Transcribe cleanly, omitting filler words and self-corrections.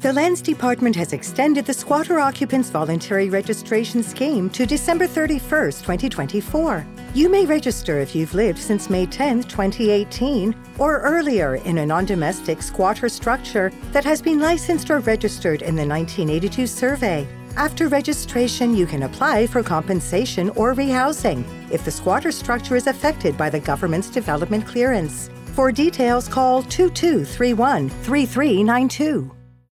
The Lands Department has extended the Squatter Occupants Voluntary Registration Scheme to December 31st, 2024. You may register if you've lived since May 10, 2018, or earlier in a non-domestic squatter structure that has been licensed or registered in the 1982 survey. After registration, you can apply for compensation or rehousing if the squatter structure is affected by the government's development clearance. For details, call 2231 3392.